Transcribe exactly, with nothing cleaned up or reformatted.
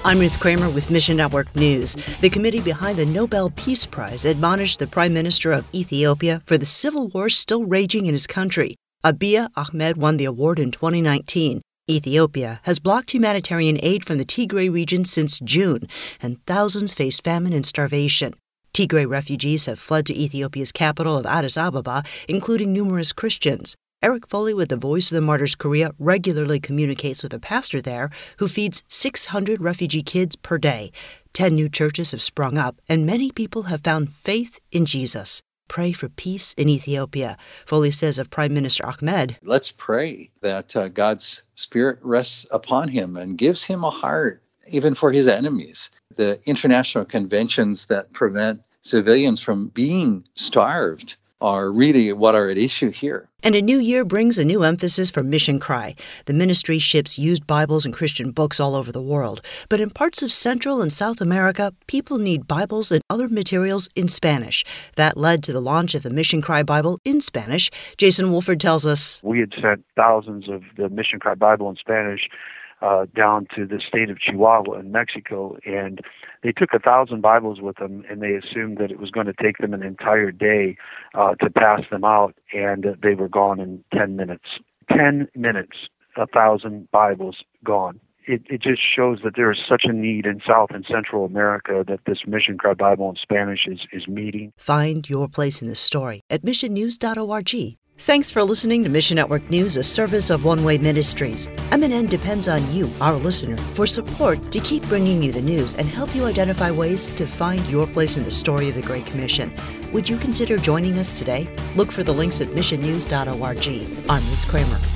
I'm Ruth Kramer with Mission Network News. The committee behind the Nobel Peace Prize admonished the Prime Minister of Ethiopia for the civil war still raging in his country. Abiy Ahmed won the award in twenty nineteen. Ethiopia has blocked humanitarian aid from the Tigray region since June, and thousands face famine and starvation. Tigray refugees have fled to Ethiopia's capital of Addis Ababa, including numerous Christians. Eric Foley with the Voice of the Martyrs Korea regularly communicates with a pastor there who feeds six hundred refugee kids per day. Ten new churches have sprung up, and many people have found faith in Jesus. Pray for peace in Ethiopia. Foley says of Prime Minister Ahmed, let's pray that uh, God's Spirit rests upon him and gives him a heart, even for his enemies. The international conventions that prevent civilians from being starved are really what are at issue here. And a new year brings a new emphasis for Mission Cry. The ministry ships used Bibles and Christian books all over the world. But in parts of Central and South America, people need Bibles and other materials in Spanish. That led to the launch of the Mission Cry Bible in Spanish. Jason Wolford tells us, we had sent thousands of the Mission Cry Bible in Spanish Uh, down to the state of Chihuahua in Mexico, and they took a thousand Bibles with them, and they assumed that it was going to take them an entire day uh, to pass them out, and uh, they were gone in ten minutes. Ten minutes, a thousand Bibles gone. It, it just shows that there is such a need in South and Central America that this Mission Cry Bible in Spanish is, is meeting. Find your place in the story at mission news dot org. Thanks for listening to Mission Network News, a service of One Way Ministries. M N N depends on you, our listener, for support to keep bringing you the news and help you identify ways to find your place in the story of the Great Commission. Would you consider joining us today? Look for the links at mission news dot org. I'm Ruth Kramer.